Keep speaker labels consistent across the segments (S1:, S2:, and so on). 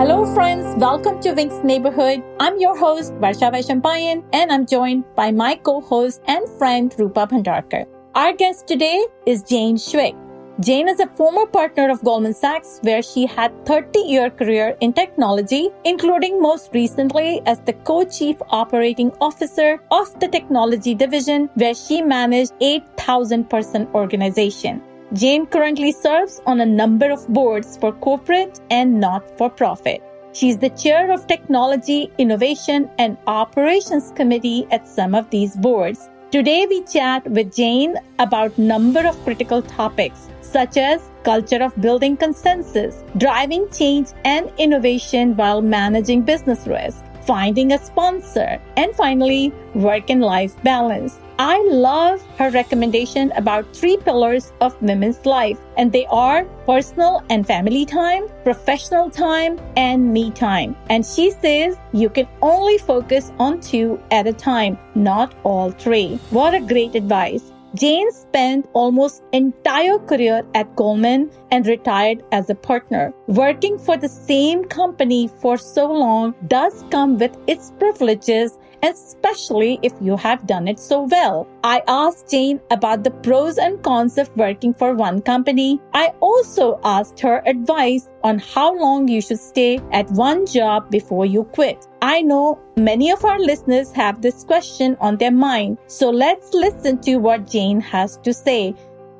S1: Hello friends, welcome to Wings Neighborhood. I'm your host Varsha Vaishampayan and I'm joined by my co-host and friend Rupa Bhandarkar. Our guest today is Jane Shwick. Jane is a former partner of Goldman Sachs where she had 30-year career in technology, including most recently as the co-chief operating officer of the technology division where she managed 8,000-person organization. Jane currently serves on a number of boards for corporate and not-for-profit. She's the chair of Technology, Innovation, and Operations Committee at some of these boards. Today, we chat with Jane about a number of critical topics, such as culture of building consensus, driving change and innovation while managing business risk, finding a sponsor, and finally, work and life balance. I love her recommendation about 3 pillars of women's life, and they are personal and family time, professional time, and me time. And she says you can only focus on 2 at a time, not all 3. What a great advice. Jane spent almost entire career at Goldman and retired as a partner. Working for the same company for so long does come with its privileges, especially if you have done it so well. I asked Jane about the pros and cons of working for one company. I also asked her advice on how long you should stay at one job before you quit. I know many of our listeners have this question on their mind, so let's listen to what Jane has to say.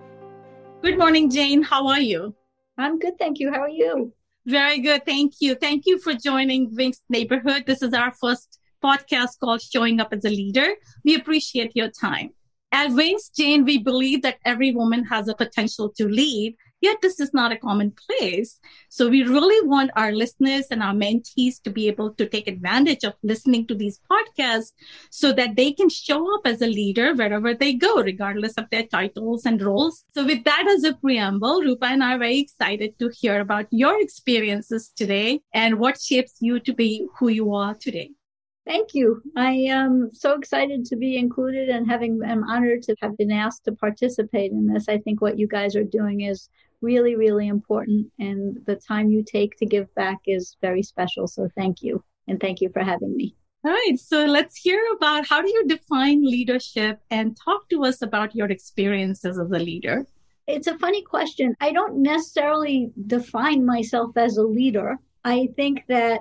S1: Good morning, Jane. How are you?
S2: I'm good, thank you. How are you?
S1: Very good, thank you. Thank you for joining Wings Neighborhood. This is our first podcast called Showing Up as a Leader. We appreciate your time. At Wings, Jane, we believe that every woman has a potential to lead, yet this is not a commonplace. So we really want our listeners and our mentees to be able to take advantage of listening to these podcasts so that they can show up as a leader wherever they go, regardless of their titles and roles. So with that as a preamble, Rupa and I are very excited to hear about your experiences today and what shapes you to be who you are today.
S2: Thank you. I am so excited to be included and I'm honored to have been asked to participate in this. I think what you guys are doing is really, really important. And the time you take to give back is very special. So thank you. And thank you for having me.
S1: All right. So let's hear about how do you define leadership and talk to us about your experiences as a leader.
S2: It's a funny question. I don't necessarily define myself as a leader. I think that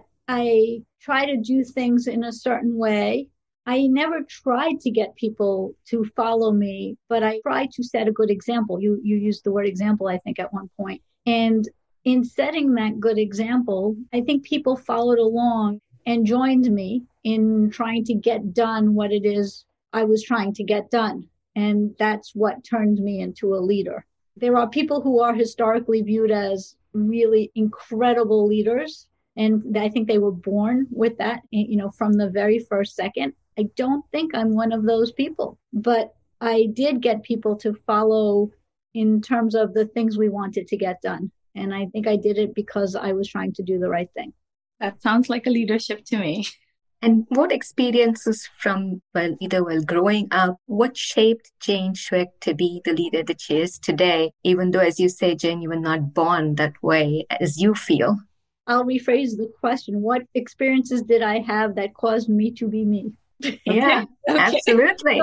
S2: I try to do things in a certain way. I never tried to get people to follow me, but I try to set a good example. You used the word example, I think, at one point. And in setting that good example, I think people followed along and joined me in trying to get done what it is I was trying to get done. And that's what turned me into a leader. There are people who are historically viewed as really incredible leaders. And I think they were born with that, from the very first second. I don't think I'm one of those people, but I did get people to follow in terms of the things we wanted to get done. And I think I did it because I was trying to do the right thing.
S1: That sounds like a leadership to me.
S3: And what experiences from, either while growing up, what shaped Jane Shwick to be the leader that she is today, even though, as you say, Jane, you were not born that way as you feel?
S2: I'll rephrase the question. What experiences did I have that caused me to be me?
S3: Yeah, okay. Absolutely.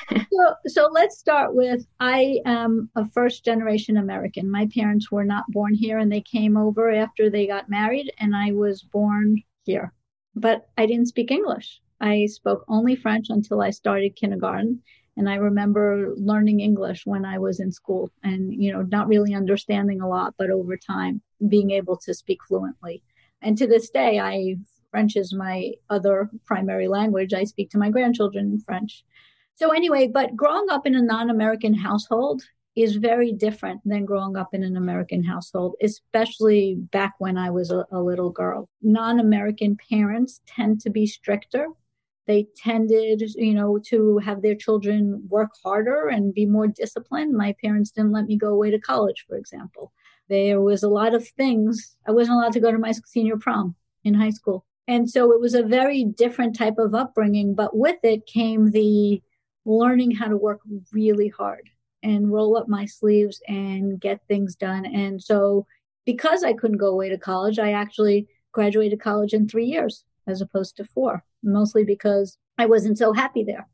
S2: So let's start with, I am a first generation American. My parents were not born here and they came over after they got married and I was born here. But I didn't speak English. I spoke only French until I started kindergarten. And I remember learning English when I was in school and, not really understanding a lot, but over time being able to speak fluently. And to this day, French is my other primary language. I speak to my grandchildren in French. So anyway, but growing up in a non-American household is very different than growing up in an American household, especially back when I was a little girl. Non-American parents tend to be stricter. They tended, to have their children work harder and be more disciplined. My parents didn't let me go away to college, for example. There was a lot of things. I wasn't allowed to go to my senior prom in high school. And so it was a very different type of upbringing. But with it came the learning how to work really hard and roll up my sleeves and get things done. And so because I couldn't go away to college, I actually graduated college in 3 years as opposed to 4, mostly because I wasn't so happy there.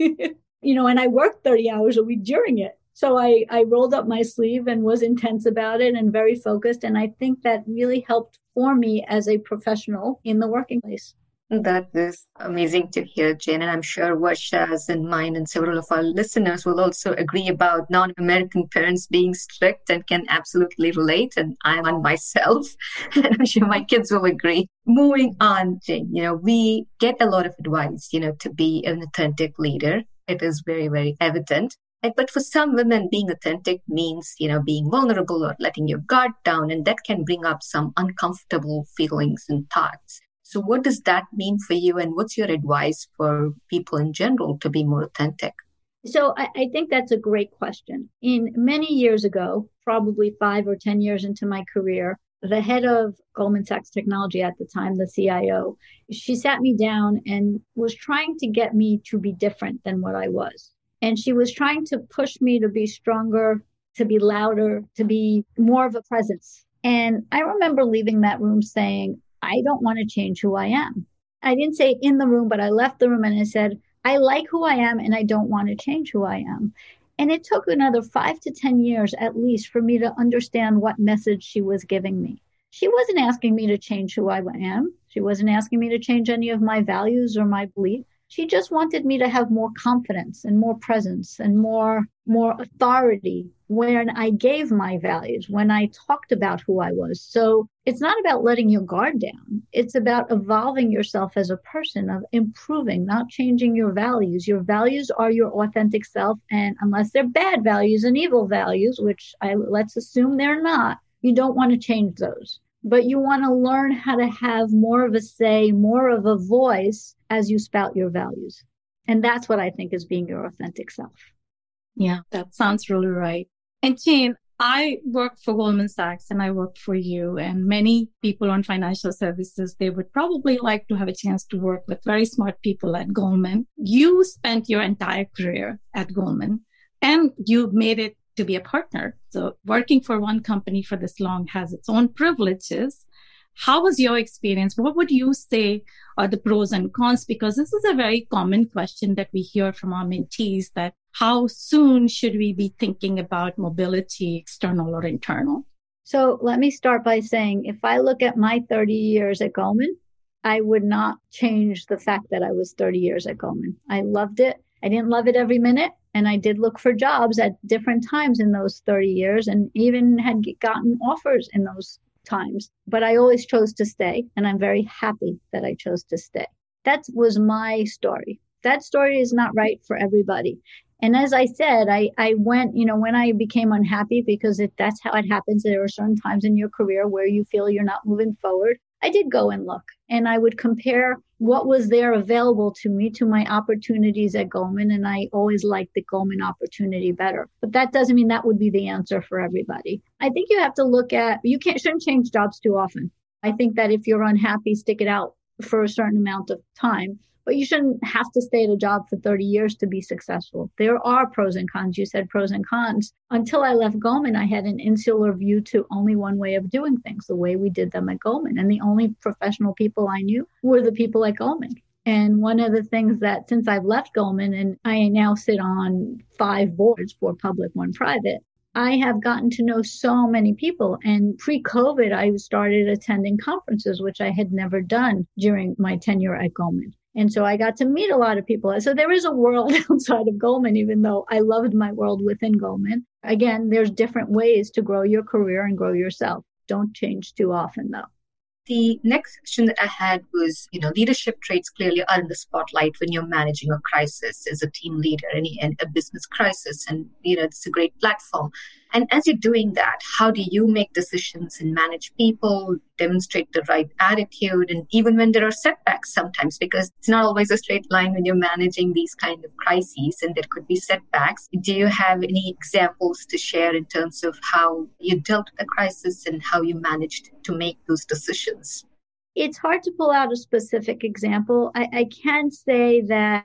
S2: And I worked 30 hours a week during it. So I rolled up my sleeve and was intense about it and very focused. And I think that really helped form me as a professional in the working place.
S3: That is amazing to hear, Jane. And I'm sure Varsha's and mine and several of our listeners will also agree about non-American parents being strict and can absolutely relate. And I'm on myself. And I'm sure my kids will agree. Moving on, Jane, we get a lot of advice, to be an authentic leader. It is very, very evident. But for some women, being authentic means, being vulnerable or letting your guard down. And that can bring up some uncomfortable feelings and thoughts. So what does that mean for you? And what's your advice for people in general to be more authentic?
S2: So I think that's a great question. Many years ago, probably 5 or 10 years into my career, the head of Goldman Sachs Technology at the time, the CIO, she sat me down and was trying to get me to be different than what I was. And she was trying to push me to be stronger, to be louder, to be more of a presence. And I remember leaving that room saying, I don't want to change who I am. I didn't say in the room, but I left the room and I said, I like who I am and I don't want to change who I am. And it took another 5 to 10 years at least for me to understand what message she was giving me. She wasn't asking me to change who I am. She wasn't asking me to change any of my values or my beliefs. She just wanted me to have more confidence and more presence and more authority when I gave my values, when I talked about who I was. So it's not about letting your guard down. It's about evolving yourself as a person, of improving, not changing your values. Your values are your authentic self. And unless they're bad values and evil values, which let's assume they're not, you don't want to change those. But you want to learn how to have more of a say, more of a voice as you spout your values. And that's what I think is being your authentic self.
S1: Yeah, that sounds really right. And Jane, I work for Goldman Sachs and I work for you, and many people on financial services, they would probably like to have a chance to work with very smart people at Goldman. You spent your entire career at Goldman and you made it to be a partner. So working for one company for this long has its own privileges. How was your experience? What would you say are the pros and cons? Because this is a very common question that we hear from our mentees, that how soon should we be thinking about mobility, external or internal?
S2: So let me start by saying, if I look at my 30 years at Goldman, I would not change the fact that I was 30 years at Goldman. I loved it. I didn't love it every minute. And I did look for jobs at different times in those 30 years and even had gotten offers in those times. But I always chose to stay. And I'm very happy that I chose to stay. That was my story. That story is not right for everybody. And as I said, I went, when I became unhappy, because that's how it happens. There are certain times in your career where you feel you're not moving forward. I did go and look, and I would compare what was there available to me to my opportunities at Goldman. And I always liked the Goldman opportunity better. But that doesn't mean that would be the answer for everybody. I think you have to look at, shouldn't change jobs too often. I think that if you're unhappy, stick it out for a certain amount of time. But you shouldn't have to stay at a job for 30 years to be successful. There are pros and cons. You said pros and cons. Until I left Goldman, I had an insular view to only one way of doing things, the way we did them at Goldman. And the only professional people I knew were the people at Goldman. And one of the things that since I've left Goldman, and I now sit on 5 boards, 4 public, 1 private, I have gotten to know so many people. And pre-COVID, I started attending conferences, which I had never done during my tenure at Goldman. And so I got to meet a lot of people. So there is a world outside of Goldman, even though I loved my world within Goldman. Again, there's different ways to grow your career and grow yourself. Don't change too often, though.
S3: The next question that I had was, leadership traits clearly are in the spotlight when you're managing a crisis as a team leader and a business crisis. And, it's a great platform. And as you're doing that, how do you make decisions and manage people, demonstrate the right attitude, and even when there are setbacks sometimes, because it's not always a straight line when you're managing these kind of crises and there could be setbacks. Do you have any examples to share in terms of how you dealt with the crisis and how you managed to make those decisions?
S2: It's hard to pull out a specific example. I can say that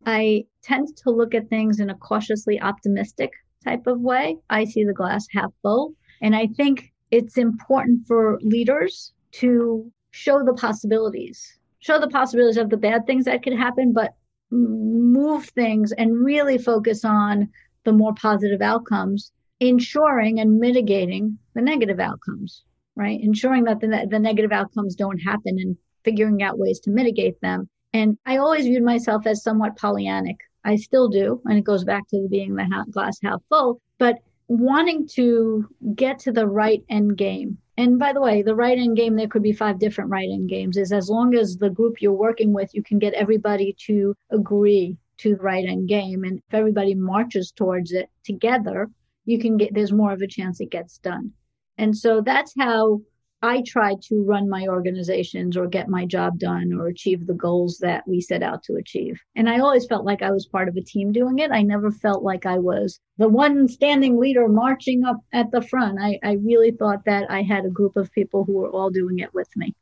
S2: I tend to look at things in a cautiously optimistic type of way. I see the glass half full. And I think it's important for leaders to show the possibilities. Show the possibilities of the bad things that could happen, but move things and really focus on the more positive outcomes, ensuring and mitigating the negative outcomes, right? Ensuring that the negative outcomes don't happen and figuring out ways to mitigate them. And I always viewed myself as somewhat Pollyannic. I still do. And it goes back to being the glass half full, but wanting to get to the right end game. And by the way, the right end game, there could be 5 different right end games, is as long as the group you're working with, you can get everybody to agree to the right end game. And if everybody marches towards it together, there's more of a chance it gets done. And so that's how I try to run my organizations or get my job done or achieve the goals that we set out to achieve. And I always felt like I was part of a team doing it. I never felt like I was the one standing leader marching up at the front. I really thought that I had a group of people who were all doing it with me.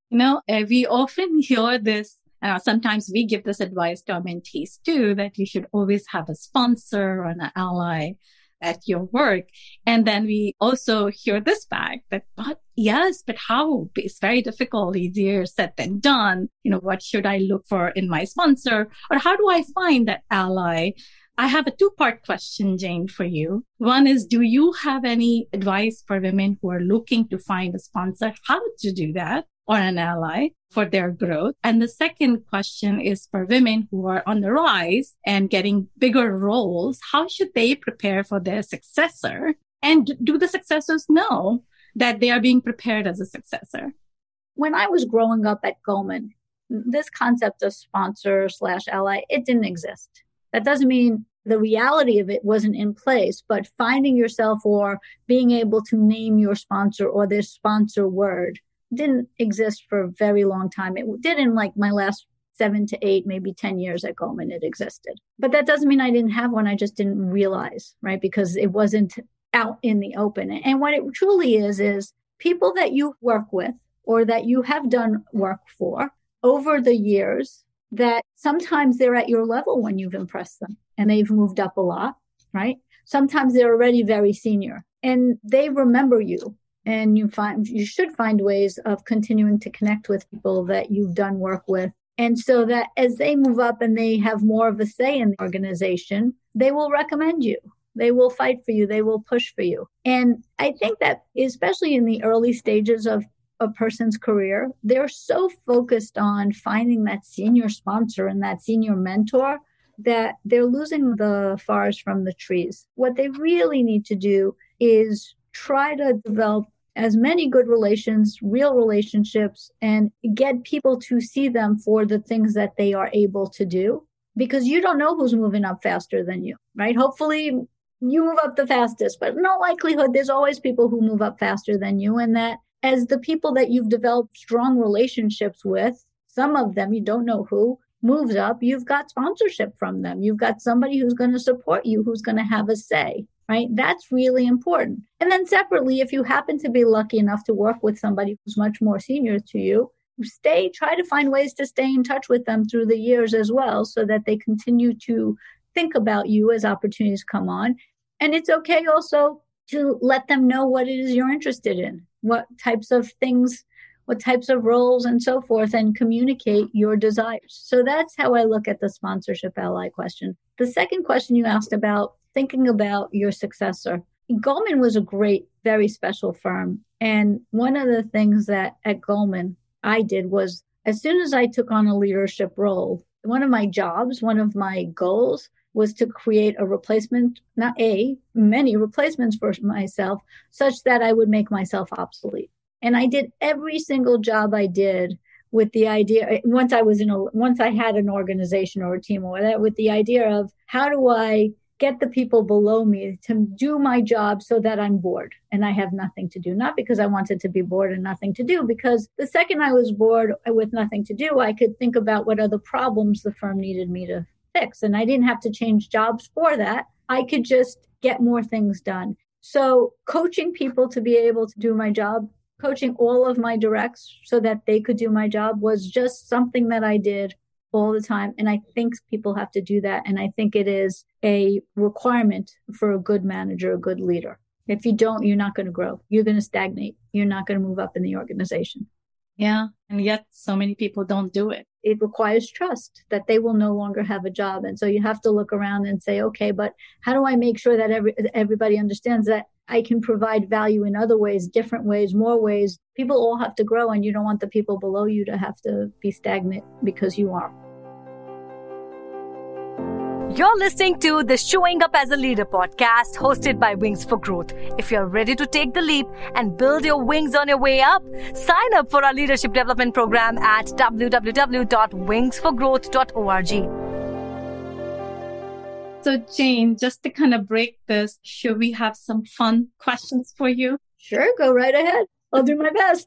S1: We often hear this. Sometimes we give this advice to our mentees too, that you should always have a sponsor or an ally at your work. And then we also hear this back that, but how? It's very difficult, easier said than done. What should I look for in my sponsor? Or how do I find that ally? I have a 2-part question, Jane, for you. One is, do you have any advice for women who are looking to find a sponsor, how to do that, or an ally for their growth? And the second question is for women who are on the rise and getting bigger roles, how should they prepare for their successor? And do the successors know that they are being prepared as a successor?
S2: When I was growing up at Goldman, this concept of sponsor/ally, it didn't exist. That doesn't mean the reality of it wasn't in place, but finding yourself or being able to name your sponsor or their sponsor word didn't exist for a very long time. It did in like my last 7 to 8, maybe 10 years at Goldman, it existed. But that doesn't mean I didn't have one. I just didn't realize, right? Because it wasn't out in the open. And what it truly is people that you work with or that you have done work for over the years, that sometimes they're at your level when you've impressed them and they've moved up a lot, right? Sometimes they're already very senior and they remember you. And you should find ways of continuing to connect with people that you've done work with. And so that as they move up and they have more of a say in the organization, they will recommend you. They will fight for you. They will push for you. And I think that especially in the early stages of a person's career, they're so focused on finding that senior sponsor and that senior mentor that they're losing the forest from the trees. What they really need to do is try to develop as many good relations, real relationships, and get people to see them for the things that they are able to do, because you don't know who's moving up faster than you, right? Hopefully you move up the fastest, but in all likelihood, there's always people who move up faster than you. And that as the people that you've developed strong relationships with, some of them, you don't know who, moves up, you've got sponsorship from them. You've got somebody who's going to support you, who's going to have a say. Right? That's really important. And then separately, if you happen to be lucky enough to work with somebody who's much more senior to you, try to find ways to stay in touch with them through the years as well, so that they continue to think about you as opportunities come on. And it's okay also to let them know what it is you're interested in, what types of things, what types of roles and so forth, and communicate your desires. So that's how I look at the sponsorship ally question. The second question you asked about thinking about your successor. Goldman was a great, very special firm. And one of the things that at Goldman I did was, as soon as I took on a leadership role, one of my goals was to create a replacement, many replacements for myself, such that I would make myself obsolete. And I did every single job I did with the idea, once I had an organization or a team or whatever, with the idea of how do I get the people below me to do my job so that I'm bored and I have nothing to do. Not because I wanted to be bored and nothing to do, because the second I was bored with nothing to do, I could think about what other problems the firm needed me to fix. And I didn't have to change jobs for that. I could just get more things done. So coaching people to be able to do my job, coaching all of my directs so that they could do my job, was just something that I did all the time. And I think people have to do that. And I think it is a requirement for a good manager, a good leader. If you don't, you're not going to grow. You're going to stagnate. You're not going to move up in the organization.
S1: Yeah. And yet so many people don't do it.
S2: It requires trust that they will no longer have a job. And so you have to look around and say, okay, but how do I make sure that everybody understands that I can provide value in other ways, different ways, more ways? People all have to grow, and you don't want the people below you to have to be stagnant because you are.
S4: You're listening to the Showing Up as a Leader podcast hosted by Wings for Growth. If you're ready to take the leap and build your wings on your way up, sign up for our leadership development program at www.wingsforgrowth.org.
S1: So Jane, just to kind of break this, should we have some fun questions for you?
S2: Sure, go right ahead. I'll do my best.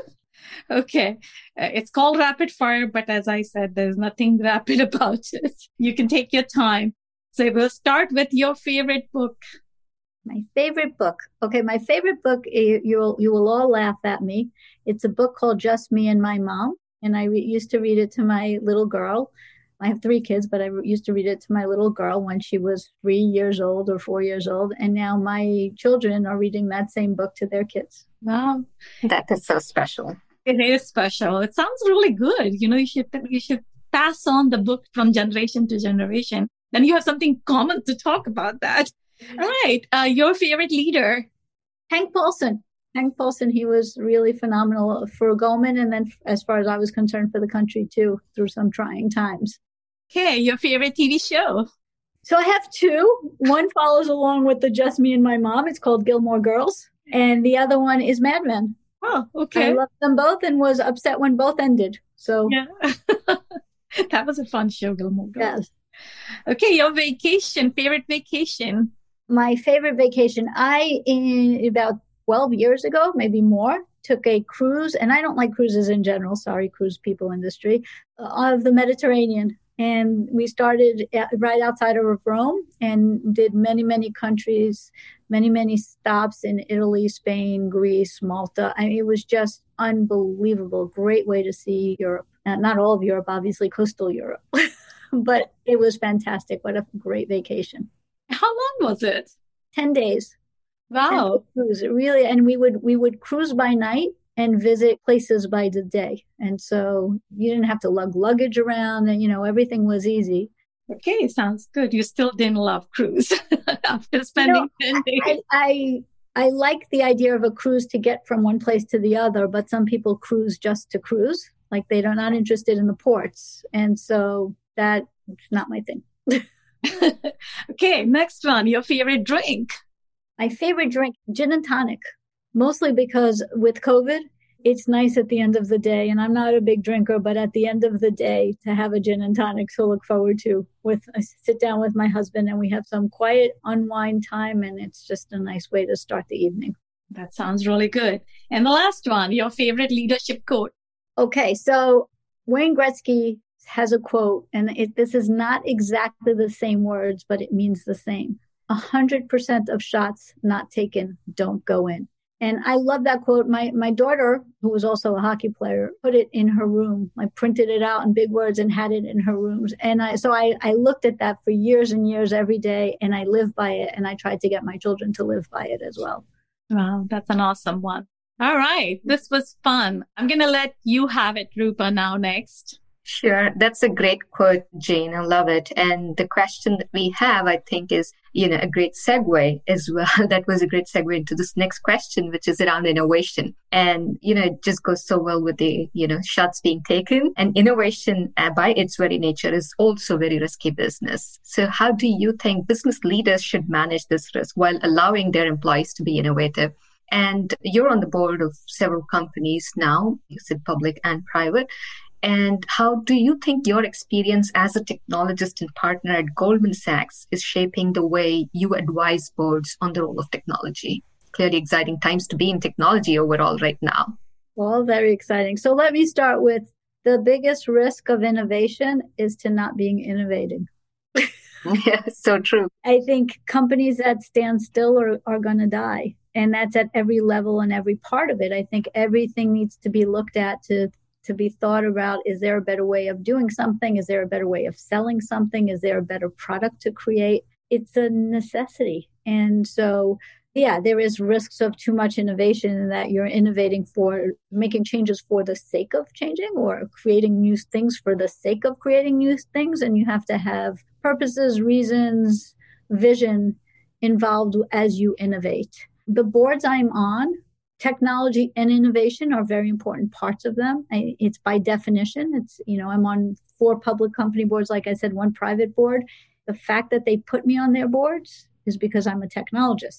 S1: Okay. It's called rapid fire, but as I said, there's nothing rapid about it. You can take your time. So we'll start with your favorite book.
S2: My favorite book. Okay, my favorite book, you will all laugh at me. It's a book called Just Me and My Mom. And I used to read it to my little girl. I have 3 kids, but I used to read it to my little girl when she was 3 years old or 4 years old. And now my children are reading that same book to their kids.
S1: Wow.
S3: That is so special.
S1: It is special. It sounds really good. You should pass on the book from generation to generation. Then you have something common to talk about that. All right. Your favorite leader?
S2: Hank Paulson. Hank Paulson, he was really phenomenal for Goldman. And then as far as I was concerned, for the country too, through some trying times.
S1: Okay. Your favorite TV show?
S2: So I have 2. One follows along with the Just Me and My Mom. It's called Gilmore Girls. And the other one is Mad Men.
S1: Oh, okay.
S2: I loved them both and was upset when both ended. So
S1: yeah. That was a fun show, Gilmore Girls.
S2: Yes.
S1: Okay, your vacation, favorite vacation.
S2: My favorite vacation, about 12 years ago, maybe more, took a cruise, and I don't like cruises in general, sorry, cruise people industry, of the Mediterranean. And we started right outside of Rome and did many, many countries, many, many stops in Italy, Spain, Greece, Malta. I mean, it was just unbelievable. Great way to see Europe. Not all of Europe, obviously, coastal Europe. But it was fantastic. What a great vacation.
S1: How long was it?
S2: 10 days.
S1: Wow.
S2: Cruise. Really, and we would cruise by night and visit places by the day. And so you didn't have to lug luggage around, and, everything was easy.
S1: Okay, sounds good. You still didn't love cruise after spending 10 days.
S2: I like the idea of a cruise to get from one place to the other, but some people cruise just to cruise. Like they're not interested in the ports. And so that's not my thing.
S1: Okay, next one. Your favorite drink?
S2: My favorite drink, gin and tonic. Mostly because with COVID, it's nice at the end of the day. And I'm not a big drinker, but at the end of the day, to have a gin and tonic to look forward to. I sit down with my husband and we have some quiet unwind time. And it's just a nice way to start the evening.
S1: That sounds really good. And the last one, your favorite leadership quote?
S2: Okay, so Wayne Gretzky has a quote, and this is not exactly the same words, but it means the same. 100% of shots not taken don't go in. And I love that quote. My daughter, who was also a hockey player, put it in her room. I printed it out in big words and had it in her rooms. And I looked at that for years and years every day, and I live by it. And I tried to get my children to live by it as well.
S1: Wow, that's an awesome one. All right. This was fun. I'm going to let you have it, Rupa, now next.
S3: Sure. That's a great quote, Jane. I love it. And the question that we have, I think, is, a great segue as well. That was a great segue into this next question, which is around innovation. And, it just goes so well with the, shots being taken. And innovation by its very nature is also very risky business. So how do you think business leaders should manage this risk while allowing their employees to be innovative? And you're on the board of several companies now, you said public and private. And how do you think your experience as a technologist and partner at Goldman Sachs is shaping the way you advise boards on the role of technology? Clearly exciting times to be in technology overall right now.
S2: Well, very exciting. So let me start with the biggest risk of innovation is to not being innovating.
S3: Yeah, so true.
S2: I think companies that stand still are going to die. And that's at every level and every part of it. I think everything needs to be looked at to be thought about. Is there a better way of doing something? Is there a better way of selling something? Is there a better product to create? It's a necessity. And so, Yeah, there is risks of too much innovation in that you're innovating for making changes for the sake of changing or creating new things for the sake of creating new things. And you have to have purposes, reasons, vision involved as you innovate. The boards I'm on, technology and innovation are very important parts of them. It's by definition. I'm on 4 public company boards, like I said, 1 private board. The fact that they put me on their boards is because I'm a technologist.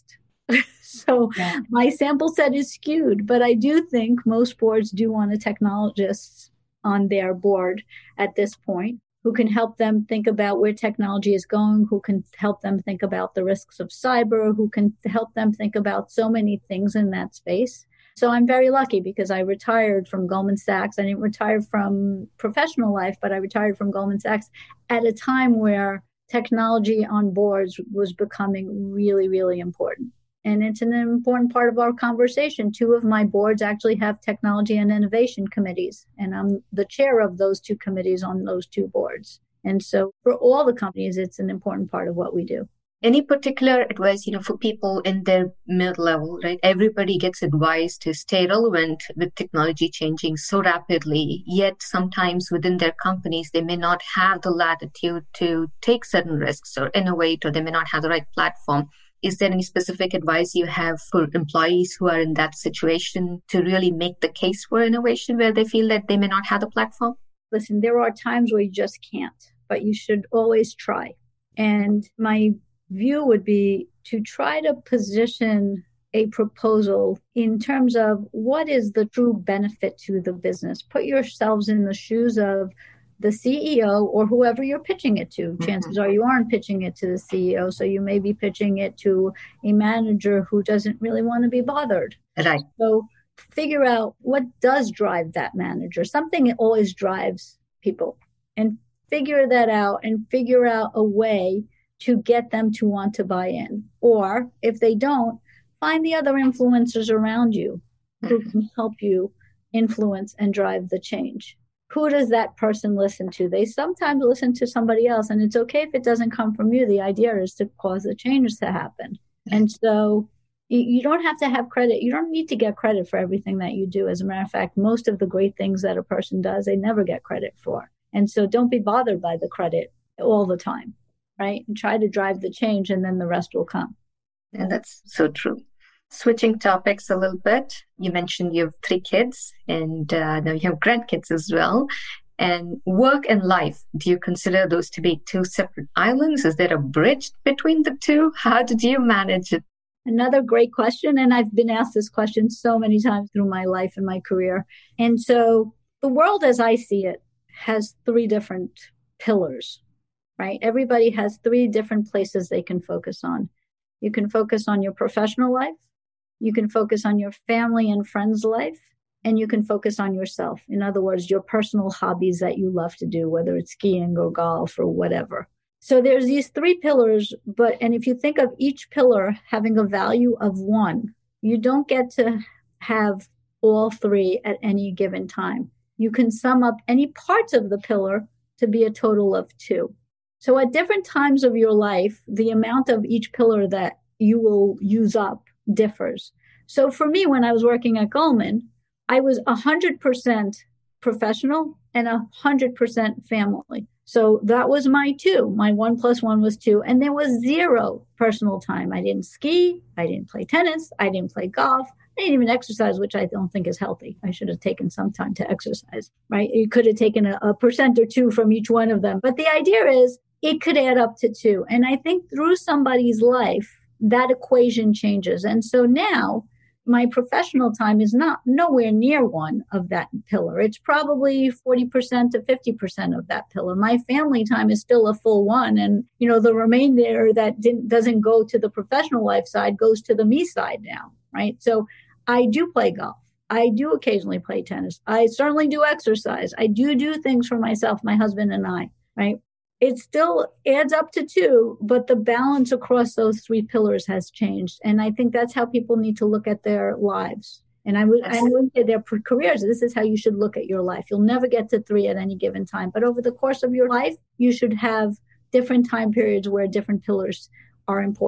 S2: So my sample set is skewed, but I do think most boards do want a technologist on their board at this point who can help them think about where technology is going, who can help them think about the risks of cyber, who can help them think about so many things in that space. So I'm very lucky because I retired from Goldman Sachs. I didn't retire from professional life, but I retired from Goldman Sachs at a time where technology on boards was becoming really, really important. And it's an important part of our conversation. 2 of my boards actually have technology and innovation committees, and I'm the chair of those 2 committees on those 2 boards. And so for all the companies, it's an important part of what we do.
S3: Any particular advice, for people in their mid-level, right? Everybody gets advice to stay relevant with technology changing so rapidly, yet sometimes within their companies, they may not have the latitude to take certain risks or innovate, or they may not have the right platform. Is there any specific advice you have for employees who are in that situation to really make the case for innovation where they feel that they may not have the platform?
S2: Listen, there are times where you just can't, but you should always try. And my view would be to try to position a proposal in terms of what is the true benefit to the business. Put yourselves in the shoes of the CEO or whoever you're pitching it to. Chances are you aren't pitching it to the CEO, so you may be pitching it to a manager who doesn't really want to be bothered.
S3: Right.
S2: So figure out what does drive that manager. Something always drives people, and figure that out and figure out a way to get them to want to buy in. Or if they don't, find the other influencers around you who can help you influence and drive the change. Who does that person listen to? They sometimes listen to somebody else, and it's okay if it doesn't come from you. The idea is to cause the changes to happen. And so you don't have to have credit. You don't need to get credit for everything that you do. As a matter of fact, most of the great things that a person does, they never get credit for. And so don't be bothered by the credit all the time, right? And try to drive the change, and then the rest will come.
S3: And that's so true. Switching topics a little bit, you mentioned you have 3 kids and now you have grandkids as well. And work and life, do you consider those to be 2 separate islands? Is there a bridge between the 2? How did you manage it?
S2: Another great question. And I've been asked this question so many times through my life and my career. And so the world as I see it has 3 different pillars, right? Everybody has 3 different places they can focus on. You can focus on your professional life. You can focus on your family and friends' life, and you can focus on yourself. In other words, your personal hobbies that you love to do, whether it's skiing or golf or whatever. So there's these 3 pillars, and if you think of each pillar having a value of 1, you don't get to have all 3 at any given time. You can sum up any parts of the pillar to be a total of 2. So at different times of your life, the amount of each pillar that you will use up differs. So for me, when I was working at Goldman, I was 100% professional and 100% family. So that was my 2. My 1 + 1 was 2. And there was 0 personal time. I didn't ski. I didn't play tennis. I didn't play golf. I didn't even exercise, which I don't think is healthy. I should have taken some time to exercise, right? You could have taken a percent or 2 from each one of them. But the idea is it could add up to 2. And I think through somebody's life, that equation changes. And so now my professional time is nowhere near 1 of that pillar. It's probably 40% to 50% of that pillar. My family time is still a full 1. And, the remainder that doesn't go to the professional life side goes to the me side now, right? So I do play golf. I do occasionally play tennis. I certainly do exercise. I do things for myself, my husband and I, right? It still adds up to 2, but the balance across those 3 pillars has changed. And I think that's how people need to look at their lives. And I wouldn't say their careers. This is how you should look at your life. You'll never get to 3 at any given time. But over the course of your life, you should have different time periods where different pillars are important.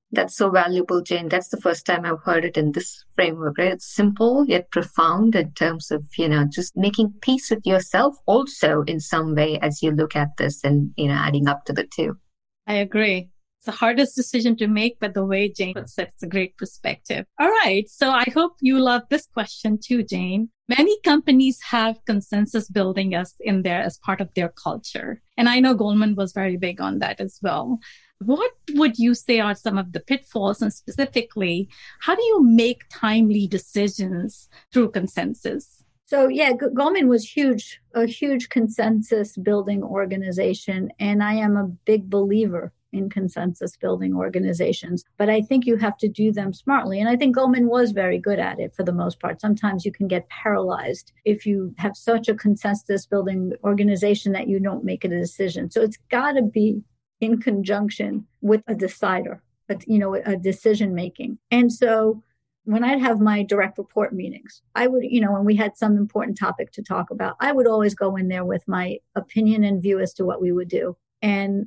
S3: That's so valuable, Jane. That's the first time I've heard it in this framework, right? It's simple yet profound in terms of, just making peace with yourself also in some way as you look at this and, adding up to the two.
S1: I agree. It's the hardest decision to make, but the way Jane puts it, it's a great perspective. All right. So I hope you love this question too, Jane. Many companies have consensus building in there as part of their culture. And I know Goldman was very big on that as well. What would you say are some of the pitfalls, and specifically, how do you make timely decisions through consensus?
S2: So yeah, Goldman was a huge consensus building organization. And I am a big believer in consensus building organizations, but I think you have to do them smartly. And I think Goldman was very good at it for the most part. Sometimes you can get paralyzed if you have such a consensus building organization that you don't make a decision. So it's got to be in conjunction with a decider, a decision making. And so when I'd have my direct report meetings, I would, when we had some important topic to talk about, I would always go in there with my opinion and view as to what we would do. And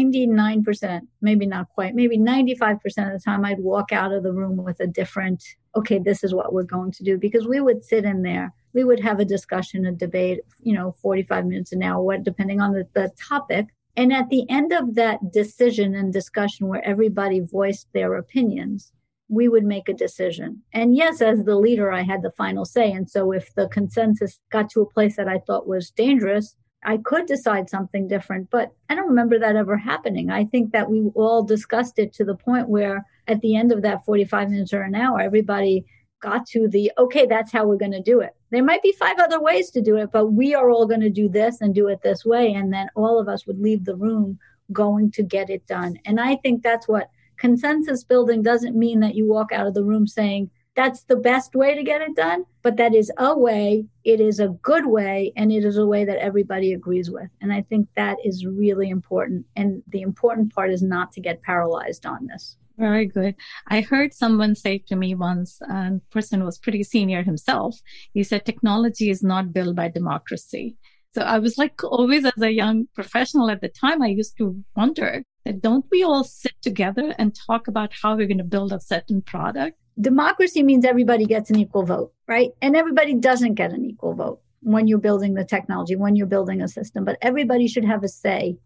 S2: 99%, maybe not quite, maybe 95% of the time, I'd walk out of the room with a different, okay, this is what we're going to do. Because we would sit in there, we would have a discussion, a debate, 45 minutes an hour, depending on the topic. And at the end of that decision and discussion where everybody voiced their opinions, we would make a decision. And yes, as the leader, I had the final say. And so if the consensus got to a place that I thought was dangerous, I could decide something different, but I don't remember that ever happening. I think that we all discussed it to the point where at the end of that 45 minutes or an hour, everybody got to okay, that's how we're going to do it. There might be 5 other ways to do it, but we are all going to do this and do it this way. And then all of us would leave the room going to get it done. And I think that's what consensus building doesn't mean, that you walk out of the room saying, that's the best way to get it done, but that is a way, it is a good way, and it is a way that everybody agrees with. And I think that is really important. And the important part is not to get paralyzed on this.
S1: Very good. I heard someone say to me once, and the person was pretty senior himself, he said, technology is not built by democracy. So I was like, always as a young professional at the time, I used to wonder that don't we all sit together and talk about how we're going to build a certain product?
S2: Democracy means everybody gets an equal vote, right? And everybody doesn't get an equal vote when you're building the technology, when you're building a system, but everybody should have a say.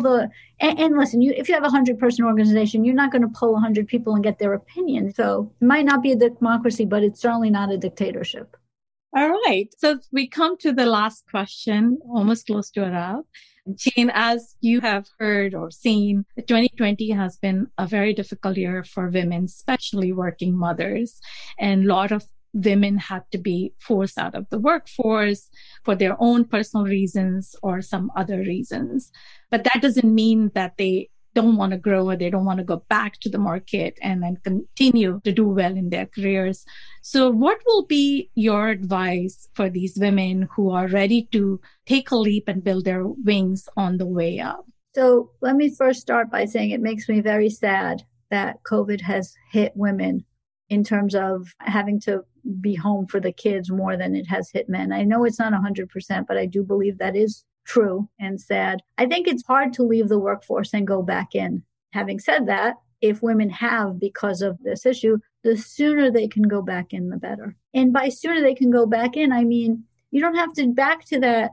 S2: And listen, if you have a 100-person organization, you're not going to pull 100 people and get their opinion. So it might not be a democracy, but it's certainly not a dictatorship.
S1: All right. So we come to the last question, almost close to a wrap. Jane, as you have heard or seen, 2020 has been a very difficult year for women, especially working mothers. And a lot of women had to be forced out of the workforce for their own personal reasons or some other reasons. But that doesn't mean that they don't want to grow or they don't want to go back to the market and then continue to do well in their careers. So what will be your advice for these women who are ready to take a leap and build their wings on the way up?
S2: So let me first start by saying it makes me very sad that COVID has hit women in terms of having to be home for the kids more than it has hit men. I know it's not 100%, but I do believe that is true and sad. I think it's hard to leave the workforce and go back in. Having said that, if women have, because of this issue, the sooner they can go back in, the better. And by sooner they can go back in, I mean, you don't have to back to that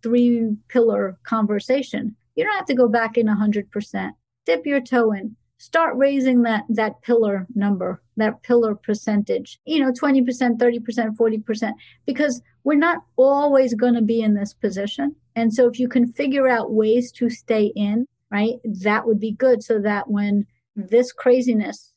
S2: 3-pillar conversation. You don't have to go back in 100%. Dip your toe in. Start raising that pillar number, that pillar percentage, 20%, 30%, 40%, because we're not always going to be in this position. And so if you can figure out ways to stay in, right, that would be good, so that when this craziness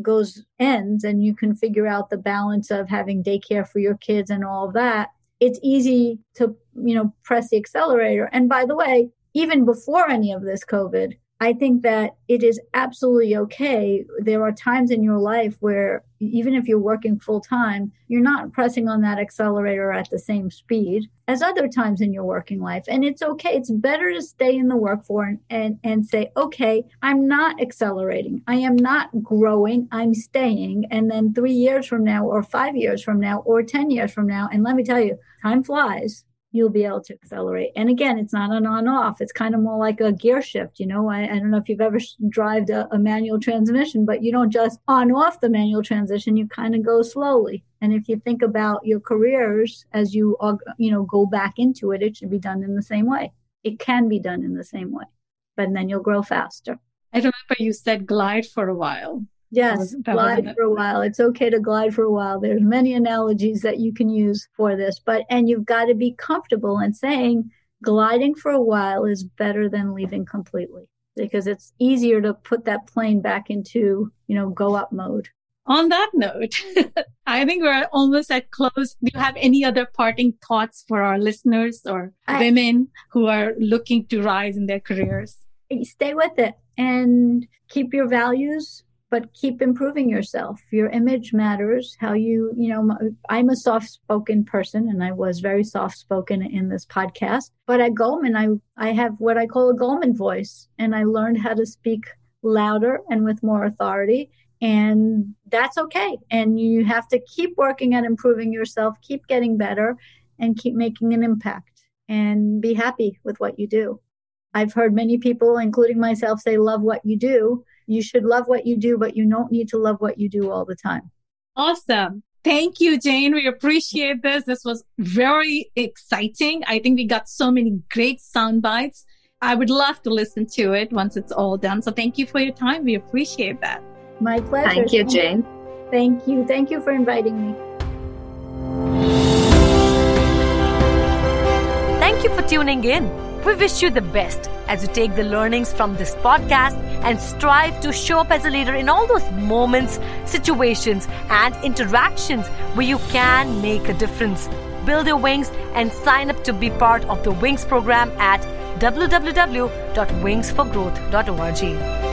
S2: ends and you can figure out the balance of having daycare for your kids and all of that, it's easy to, press the accelerator. And by the way, even before any of this COVID, I think that it is absolutely okay. There are times in your life where even if you're working full time, you're not pressing on that accelerator at the same speed as other times in your working life. And it's okay. It's better to stay in the workforce and say, okay, I'm not accelerating. I am not growing. I'm staying. And then 3 years from now or 5 years from now or 10 years from now, and let me tell you, time flies. you'll be able to accelerate. And again, it's not an on-off. It's kind of more like a gear shift. I don't know if you've ever driven a manual transmission, but you don't just on-off the manual transmission. You kind of go slowly. And if you think about your careers as you go back into it, it should be done in the same way. It can be done in the same way, but then you'll grow faster.
S1: I remember you said glide for a while.
S2: Yes, glide for a while. It's okay to glide for a while. There's many analogies that you can use for this, and you've got to be comfortable in saying gliding for a while is better than leaving completely, because it's easier to put that plane back into, go up mode.
S1: On that note, I think we're almost at close. Do you have any other parting thoughts for our listeners or women who are looking to rise in their careers?
S2: Stay with it and keep your values, but keep improving yourself. Your image matters. I'm a soft-spoken person, and I was very soft-spoken in this podcast. But at Goldman, I have what I call a Goldman voice, and I learned how to speak louder and with more authority. And that's okay. And you have to keep working at improving yourself, keep getting better, and keep making an impact, and be happy with what you do. I've heard many people, including myself, say, love what you do. You should love what you do, but you don't need to love what you do all the time.
S1: Awesome. Thank you, Jane. We appreciate this. This was very exciting. I think we got so many great sound bites. I would love to listen to it once it's all done. So thank you for your time. We appreciate that.
S2: My pleasure.
S3: Thank you, Jane.
S2: Thank you. Thank you for inviting me.
S4: Thank you for tuning in. We wish you the best as you take the learnings from this podcast and strive to show up as a leader in all those moments, situations, and interactions where you can make a difference. Build your wings and sign up to be part of the Wings program at www.wingsforgrowth.org.